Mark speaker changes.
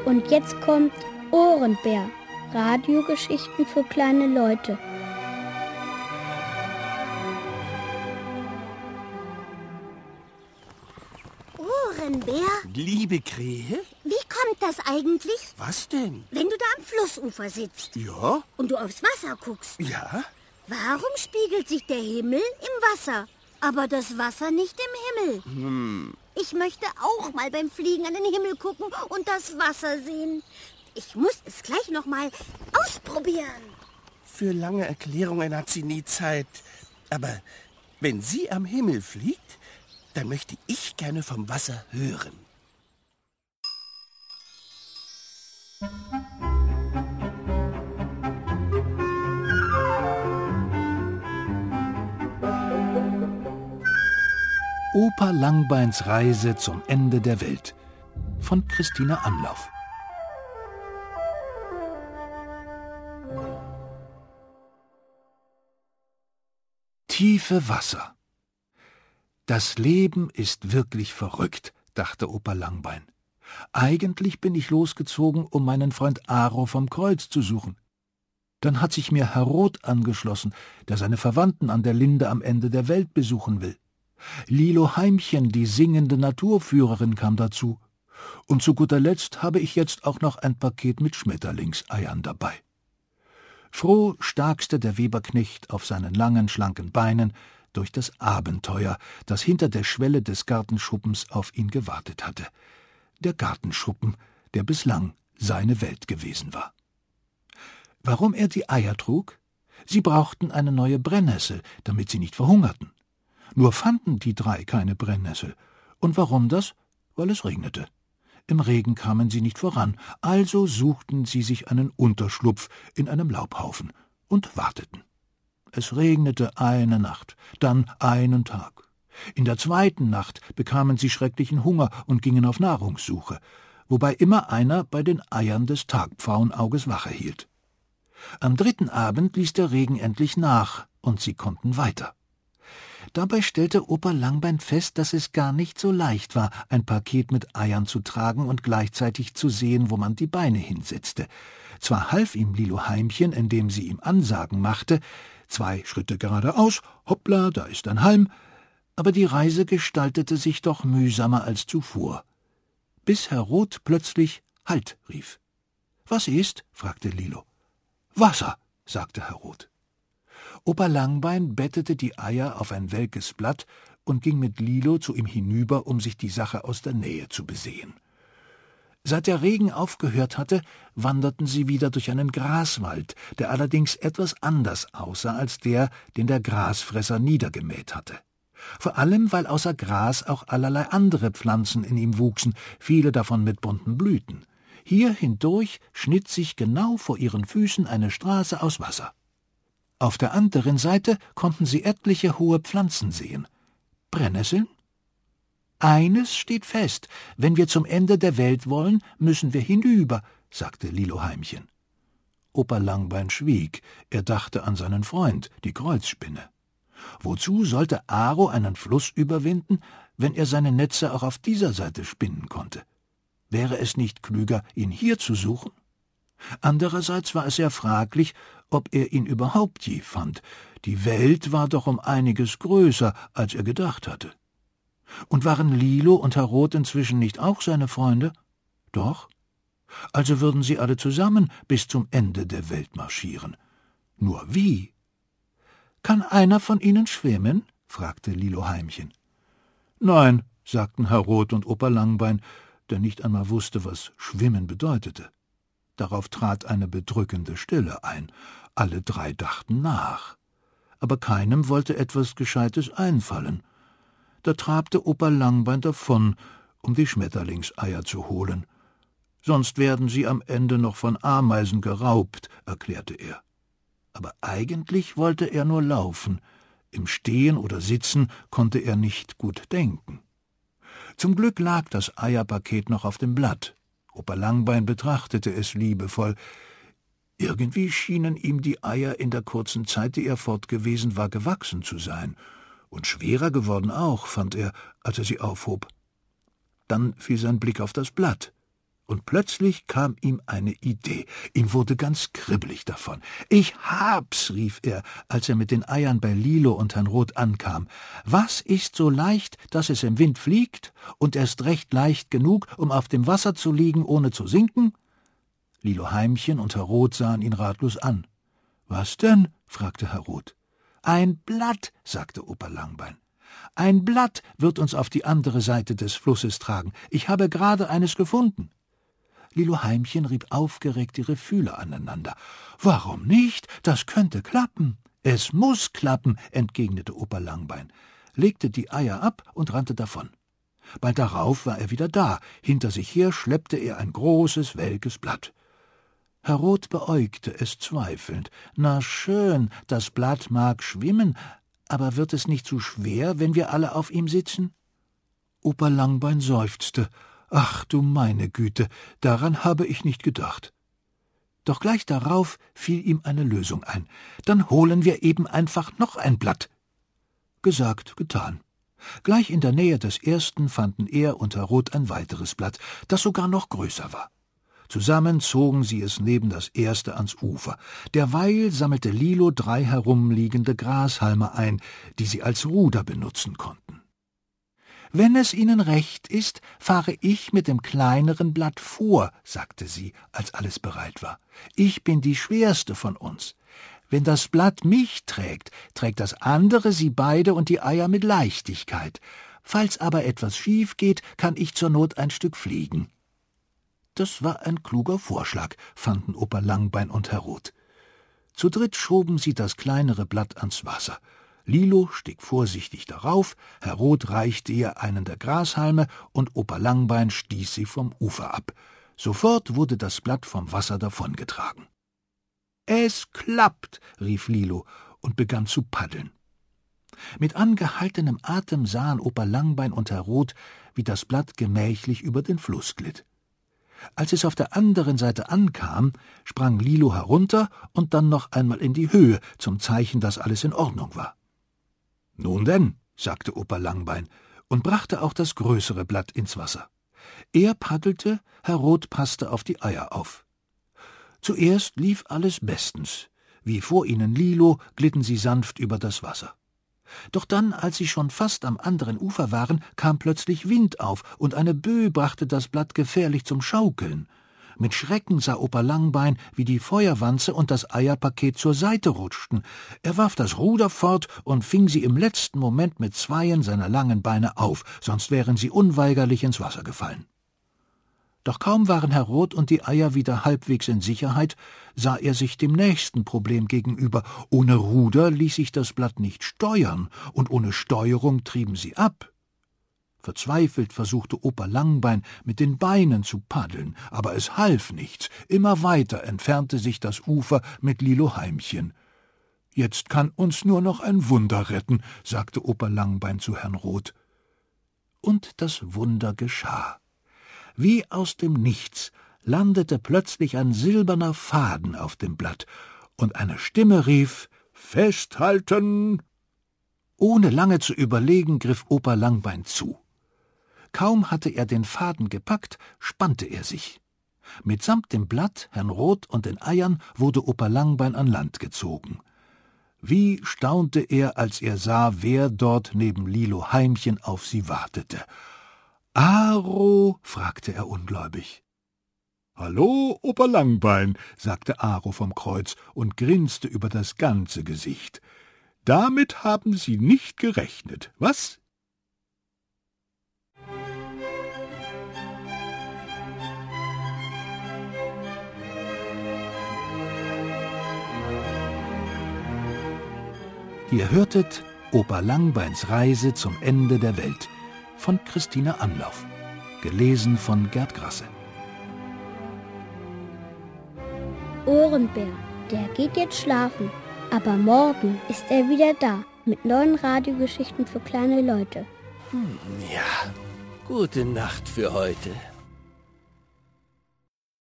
Speaker 1: Und jetzt kommt Ohrenbär. Radiogeschichten für kleine Leute.
Speaker 2: Ohrenbär?
Speaker 3: Liebe Krähe?
Speaker 2: Wie kommt das eigentlich?
Speaker 3: Was denn?
Speaker 2: Wenn du da am Flussufer sitzt
Speaker 3: Ja?
Speaker 2: und du aufs Wasser guckst.
Speaker 3: Ja?
Speaker 2: Warum spiegelt sich der Himmel im Wasser, aber das Wasser nicht im Himmel? Ich möchte auch mal beim Fliegen an den Himmel gucken und das Wasser sehen. Ich muss es gleich noch mal ausprobieren.
Speaker 3: Für lange Erklärungen hat sie nie Zeit. Aber wenn sie am Himmel fliegt, dann möchte ich gerne vom Wasser hören.
Speaker 4: Opa Langbeins Reise zum Ende der Welt von Christina Anlauf. Tiefe Wasser. Das Leben ist wirklich verrückt, dachte Opa Langbein. Eigentlich bin ich losgezogen, um meinen Freund Aro vom Kreuz zu suchen. Dann hat sich mir Herr Roth angeschlossen, der seine Verwandten an der Linde am Ende der Welt besuchen will. Lilo Heimchen, die singende Naturführerin, kam dazu. Und zu guter Letzt habe ich jetzt auch noch ein Paket mit Schmetterlingseiern dabei. Froh starkste der Weberknecht auf seinen langen, schlanken Beinen durch das Abenteuer, das hinter der Schwelle des Gartenschuppens auf ihn gewartet hatte. Der Gartenschuppen, der bislang seine Welt gewesen war. Warum er die Eier trug? Sie brauchten eine neue Brennnessel, damit sie nicht verhungerten. Nur fanden die drei keine Brennnessel. Und warum das? Weil es regnete. Im Regen kamen sie nicht voran, also suchten sie sich einen Unterschlupf in einem Laubhaufen und warteten. Es regnete eine Nacht, dann einen Tag. In der zweiten Nacht bekamen sie schrecklichen Hunger und gingen auf Nahrungssuche, wobei immer einer bei den Eiern des Tagpfauenauges Wache hielt. Am dritten Abend ließ der Regen endlich nach, und sie konnten weiter. Dabei stellte Opa Langbein fest, dass es gar nicht so leicht war, ein Paket mit Eiern zu tragen und gleichzeitig zu sehen, wo man die Beine hinsetzte. Zwar half ihm Lilo Heimchen, indem sie ihm Ansagen machte, 2 Schritte geradeaus, hoppla, da ist ein Halm, aber die Reise gestaltete sich doch mühsamer als zuvor. Bis Herr Roth plötzlich »Halt«, rief. »Was ist?« fragte Lilo. »Wasser«, sagte Herr Roth. Opa Langbein bettete die Eier auf ein welkes Blatt und ging mit Lilo zu ihm hinüber, um sich die Sache aus der Nähe zu besehen. Seit der Regen aufgehört hatte, wanderten sie wieder durch einen Graswald, der allerdings etwas anders aussah als der, den der Grasfresser niedergemäht hatte. Vor allem, weil außer Gras auch allerlei andere Pflanzen in ihm wuchsen, viele davon mit bunten Blüten. Hier hindurch schnitt sich genau vor ihren Füßen eine Straße aus Wasser. Auf der anderen Seite konnten sie etliche hohe Pflanzen sehen. Brennnesseln? »Eines steht fest, wenn wir zum Ende der Welt wollen, müssen wir hinüber«, sagte Lilo Heimchen. Opa Langbein schwieg, er dachte an seinen Freund, die Kreuzspinne. Wozu sollte Aro einen Fluss überwinden, wenn er seine Netze auch auf dieser Seite spinnen konnte? Wäre es nicht klüger, ihn hier zu suchen? Andererseits war es sehr fraglich, ob er ihn überhaupt je fand. Die Welt war doch um einiges größer, als er gedacht hatte. Und waren Lilo und Herr Roth inzwischen nicht auch seine Freunde? Doch. Also würden sie alle zusammen bis zum Ende der Welt marschieren. Nur wie? »Kann einer von ihnen schwimmen?« fragte Lilo Heimchen. »Nein«, sagten Herr Roth und Opa Langbein, der nicht einmal wusste, was Schwimmen bedeutete. Darauf trat eine bedrückende Stille ein. Alle drei dachten nach. Aber keinem wollte etwas Gescheites einfallen. Da trabte Opa Langbein davon, um die Schmetterlingseier zu holen. »Sonst werden sie am Ende noch von Ameisen geraubt«, erklärte er. Aber eigentlich wollte er nur laufen. Im Stehen oder Sitzen konnte er nicht gut denken. Zum Glück lag das Eierpaket noch auf dem Blatt. Opa Langbein betrachtete es liebevoll. Irgendwie schienen ihm die Eier in der kurzen Zeit, die er fort gewesen war, gewachsen zu sein. Und schwerer geworden auch, fand er, als er sie aufhob. Dann fiel sein Blick auf das Blatt. Und plötzlich kam ihm eine Idee. Ihm wurde ganz kribbelig davon. »Ich hab's«, rief er, als er mit den Eiern bei Lilo und Herrn Rot ankam. »Was ist so leicht, dass es im Wind fliegt, und erst recht leicht genug, um auf dem Wasser zu liegen, ohne zu sinken?« Lilo Heimchen und Herr Rot sahen ihn ratlos an. »Was denn?« fragte Herr Rot. »Ein Blatt«, sagte Opa Langbein. »Ein Blatt wird uns auf die andere Seite des Flusses tragen. Ich habe gerade eines gefunden.« Lilo Heimchen rieb aufgeregt ihre Fühler aneinander. »Warum nicht? Das könnte klappen.« »Es muß klappen«, entgegnete Opa Langbein, legte die Eier ab und rannte davon. Bald darauf war er wieder da. Hinter sich her schleppte er ein großes, welkes Blatt. Herr Rot beäugte es zweifelnd. »Na schön, das Blatt mag schwimmen, aber wird es nicht zu schwer, wenn wir alle auf ihm sitzen?« Opa Langbein seufzte. »Ach du meine Güte, daran habe ich nicht gedacht.« Doch gleich darauf fiel ihm eine Lösung ein. »Dann holen wir eben einfach noch ein Blatt.« Gesagt, getan. Gleich in der Nähe des ersten fanden er und Herr Rot ein weiteres Blatt, das sogar noch größer war. Zusammen zogen sie es neben das erste ans Ufer. Derweil sammelte Lilo 3 herumliegende Grashalme ein, die sie als Ruder benutzen konnten. »Wenn es Ihnen recht ist, fahre ich mit dem kleineren Blatt vor«, sagte sie, als alles bereit war. »Ich bin die schwerste von uns. Wenn das Blatt mich trägt, trägt das andere Sie beide und die Eier mit Leichtigkeit. Falls aber etwas schief geht, kann ich zur Not ein Stück fliegen.« Das war ein kluger Vorschlag, fanden Opa Langbein und Herr Rot. Zu dritt schoben sie das kleinere Blatt ans Wasser. Lilo stieg vorsichtig darauf, Herr Rot reichte ihr einen der Grashalme und Opa Langbein stieß sie vom Ufer ab. Sofort wurde das Blatt vom Wasser davongetragen. »Es klappt«, rief Lilo und begann zu paddeln. Mit angehaltenem Atem sahen Opa Langbein und Herr Rot, wie das Blatt gemächlich über den Fluss glitt. Als es auf der anderen Seite ankam, sprang Lilo herunter und dann noch einmal in die Höhe, zum Zeichen, dass alles in Ordnung war. »Nun denn«, sagte Opa Langbein und brachte auch das größere Blatt ins Wasser. Er paddelte, Herr Rot passte auf die Eier auf. Zuerst lief alles bestens. Wie vor ihnen Lilo, glitten sie sanft über das Wasser. Doch dann, als sie schon fast am anderen Ufer waren, kam plötzlich Wind auf, und eine Böe brachte das Blatt gefährlich zum Schaukeln. Mit Schrecken sah Opa Langbein, wie die Feuerwanze und das Eierpaket zur Seite rutschten. Er warf das Ruder fort und fing sie im letzten Moment mit 2 seiner langen Beine auf, sonst wären sie unweigerlich ins Wasser gefallen. Doch kaum waren Herr Rot und die Eier wieder halbwegs in Sicherheit, sah er sich dem nächsten Problem gegenüber. Ohne Ruder ließ sich das Blatt nicht steuern, und ohne Steuerung trieben sie ab. Verzweifelt versuchte Opa Langbein, mit den Beinen zu paddeln, aber es half nichts. Immer weiter entfernte sich das Ufer mit Lilo Heimchen. »Jetzt kann uns nur noch ein Wunder retten«, sagte Opa Langbein zu Herrn Rot. Und das Wunder geschah. Wie aus dem Nichts landete plötzlich ein silberner Faden auf dem Blatt, und eine Stimme rief: »Festhalten!« Ohne lange zu überlegen, griff Opa Langbein zu. Kaum hatte er den Faden gepackt, spannte er sich. Mitsamt dem Blatt, Herrn Rot und den Eiern wurde Opa Langbein an Land gezogen. Wie staunte er, als er sah, wer dort neben Lilo Heimchen auf sie wartete. »Aro?« fragte er ungläubig. »Hallo, Opa Langbein«, sagte Aro vom Kreuz und grinste über das ganze Gesicht. »Damit haben Sie nicht gerechnet, was?« Ihr hörtet Opa Langbeins Reise zum Ende der Welt von Christine Anlauf, gelesen von Gerd Grasse.
Speaker 1: Ohrenbär, der geht jetzt schlafen, aber morgen ist er wieder da mit neuen Radiogeschichten für kleine Leute.
Speaker 3: Ja, gute Nacht für heute.